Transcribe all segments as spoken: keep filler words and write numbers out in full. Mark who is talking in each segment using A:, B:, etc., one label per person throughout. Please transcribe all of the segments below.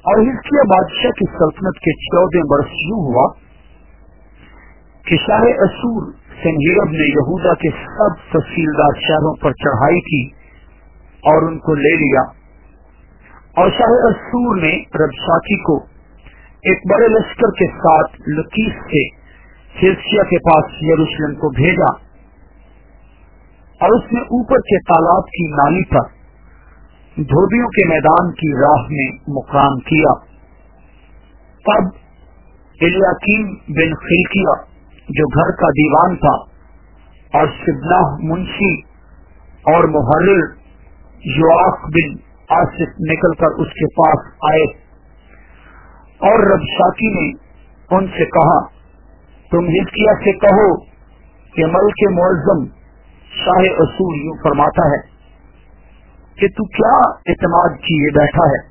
A: اور हिजकिय्याह बादशाह की सल्तनत के चौदह वर्ष यूं हुआ कि शाह असूर सनहेरब ने यहूदा के सब तहसीलदार शहरों पर चढ़ाई की और उनको ले लिया। और शाह असूर ने रबशाकी को एक बड़े लश्कर के साथ लकीस से हिजकिय्याह के पास यरूशलेम को भेजा और उसने ऊपर के तालाब की नाली पर धोबियों के मैदान की राह में मुकाम किया। तब इल्याकीम बिन खिलकिया जो घर का दीवान था और शिबना मुंशी और मुहर्रिर योआख बिन आसिफ निकलकर उसके पास आए और रबशाकी ने उनसे कहा, तुम हिजकिय्याह से कहो कि मल्क मुअज्जम शाह असूर यूं फरमाता है कि तू क्या इत्मीनान किए बैठा है?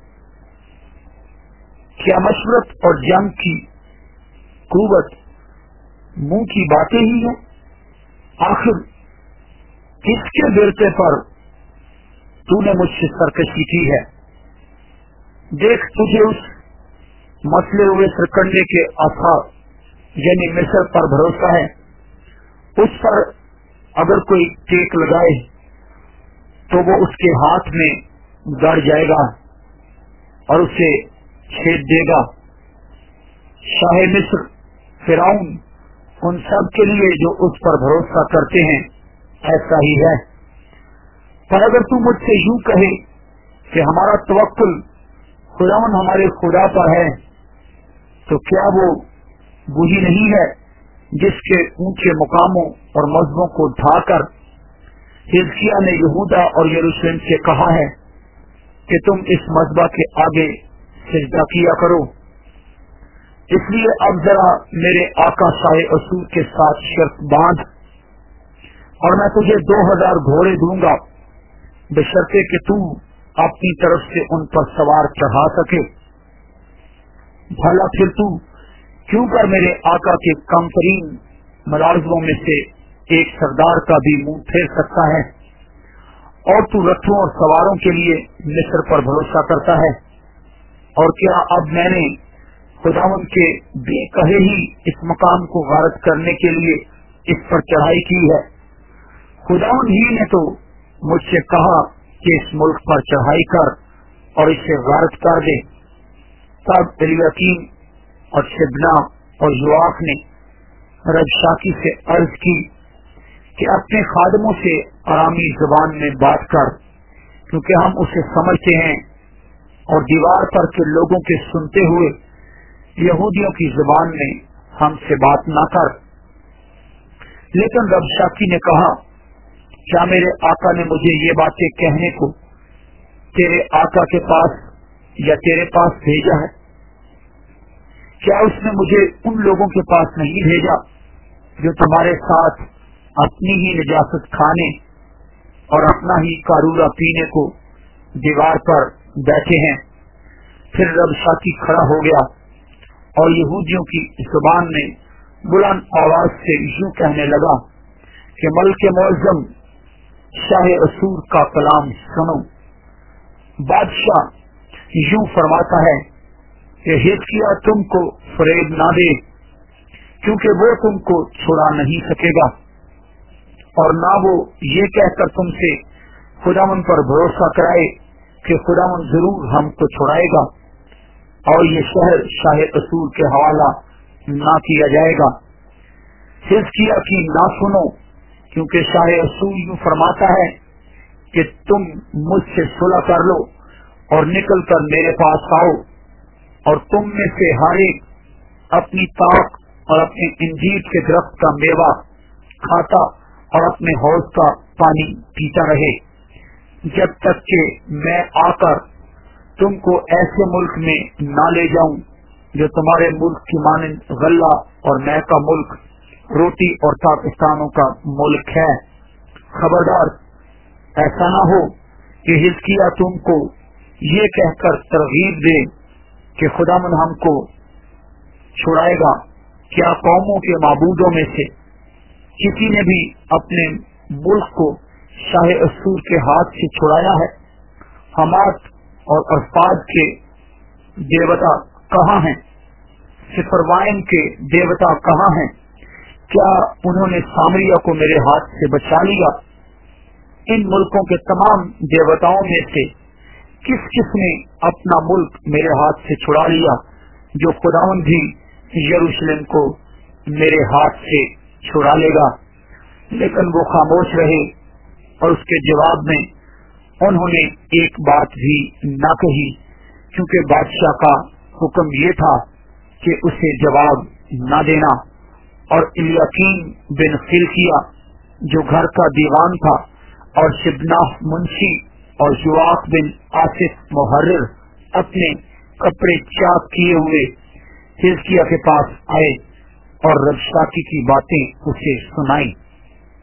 A: क्या मशवरत और जंग की कुव्वत मुंह की बातें ही है? आखिर किसके बिरते पर तूने मुझसे सरकशी की है? देख, तुझे उस मसले हुए सरकंडे के आसार यानी मिस्र पर भरोसा है। उस पर अगर कोई टेक लगाए तो वो उसके हाथ में गड़ जाएगा और उसे छेद देगा। शाह मिस्र, फिरौन, उन सब के लिए जो उस पर भरोसा करते हैं ऐसा ही है। पर अगर तू मुझसे यूं कहे कि हमारा तवक्कुल खुदावन हमारे खुदा पर है, तो क्या वो वही नहीं है जिसके ऊंचे मुकामों और मजहबों को ढाकर हिजकिय्याह ने यहूदा और यरूशलेम से कहा है कि तुम इस मजबा के आगे सिजदा किया करो। इसलिए अब जरा मेरे आका शाह असूर के साथ शर्त बांध और मैं तुझे दो हजार घोड़े दूंगा, बशर्ते कि तू अपनी तरफ से उन पर सवार चढ़ा सके। भला फिर तू क्यों कर मेरे आका के कमतरीन मुलाजिमों में से एक सरदार का भी मुंह फेर सकता है, और तू रथों और सवारों के लिए मिस्र पर भरोसा करता है। और क्या अब मैंने खुदावन के बेकहे ही इस मकाम को गारत करने के लिए इस पर चढ़ाई की है? खुदावन ही ने तो मुझसे कहा कि इस मुल्क पर चढ़ाई कर और इसे गारत कर दे। तब इल्याकीम और शिबना और योआख ने रबशाकी से अर्ज की कि अपने खादमों से आरामी जुबान में बात कर, क्योंकि हम उसे समझते हैं, और दीवार पर के लोगों के सुनते हुए यहूदियों की जुबान में हमसे बात ना कर। लेकिन रबशाकी ने कहा, क्या मेरे आका ने मुझे ये बातें कहने को तेरे आका के पास या तेरे पास भेजा है? क्या उसने मुझे उन लोगों के पास नहीं भेजा जो तुम्हारे साथ अपनी ही निजासत खाने और अपना ही कारूरा पीने को दीवार पर बैठे हैं? फिर रबशाकी खड़ा हो गया और यहूदियों की जुबान में बुलंद आवाज से यूं कहने लगा कि मल्क मुअज्जम शाह असूर का कलाम सुनो। बादशाह यूं फरमाता है कि हिजकिय्याह तुमको फरेब ना दे, क्योंकि वो तुमको छुड़ा नहीं सकेगा, और ना वो ये कहकर तुमसे खुदावन पर भरोसा कराए कि खुदावन जरूर हमको छुड़ाएगा और ये शहर शाह असूर के हवाला ना किया जाएगा। हिजकिय्याह की ना सुनो, क्योंकि शाह असूर यूं फरमाता है कि तुम मुझसे सुलह कर लो और निकल कर मेरे पास आओ, और तुम में से हर एक अपनी ताक और अपने इंजीर के दरख्त का मेवा खाता और अपने हौज का पानी पीता रहे, जब तक कि मैं आकर तुमको ऐसे मुल्क में ना ले जाऊं जो तुम्हारे मुल्क की मानंद गल्ला और मै का मुल्क, रोटी और पाकिस्तानों का मुल्क है। खबरदार, ऐसा ना हो कि हिजकिय्याह तुमको ये कहकर तरगीब दे कि खुदावन हमको छुड़ाएगा। क्या कौमों के माबूदों में से किसी ने भी अपने मुल्क को शाह असूर के हाथ से छुड़ाया है? हमात और अरफाद के देवता कहाँ हैं? सिफरवाइम के देवता कहाँ हैं? क्या उन्होंने सामरिया को मेरे हाथ से बचा लिया? इन मुल्कों के तमाम देवताओं में से किस किस ने अपना मुल्क मेरे हाथ से छुड़ा लिया, जो खुदावंद भी यरूशलेम को मेरे हाथ से छुड़ा लेगा? लेकिन वो खामोश रहे और उसके जवाब में उन्होंने एक बात भी न कही, क्योंकि बादशाह का हुक्म ये था कि उसे जवाब न देना। और इलियाकीम बिन खिलकिया जो घर का दीवान था, और शिबनाह मुंशी और युवाक बिन आसिफ मुहर्रिर अपने कपड़े चाक किए हुए हिजकिय्याह के पास आए और रबशाकी की बातें उसे सुनाई।